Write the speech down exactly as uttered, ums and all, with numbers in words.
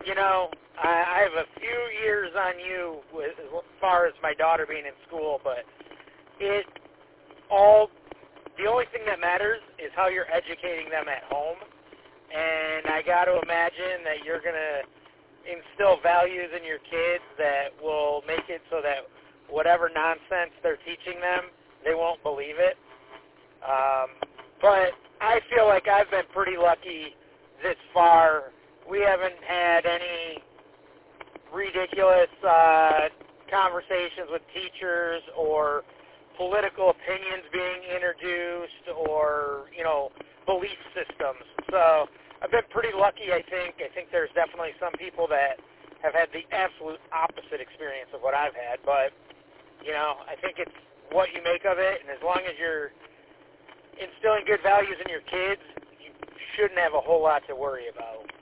you know, I, I have a few years on you with, as far as my daughter being in school, but it all, the only thing that matters is how you're educating them at home. And I got to imagine that you're going to instill values in your kids that will make it so that whatever nonsense they're teaching them, they won't believe it. Um, but I feel like I've been pretty lucky this far. We haven't had any ridiculous uh, conversations with teachers or political opinions being introduced or, you know, belief systems. So I've been pretty lucky, I think. I think there's definitely some people that have had the absolute opposite experience of what I've had. But, you know, I think it's what you make of it. And as long as you're instilling good values in your kids, you shouldn't have a whole lot to worry about.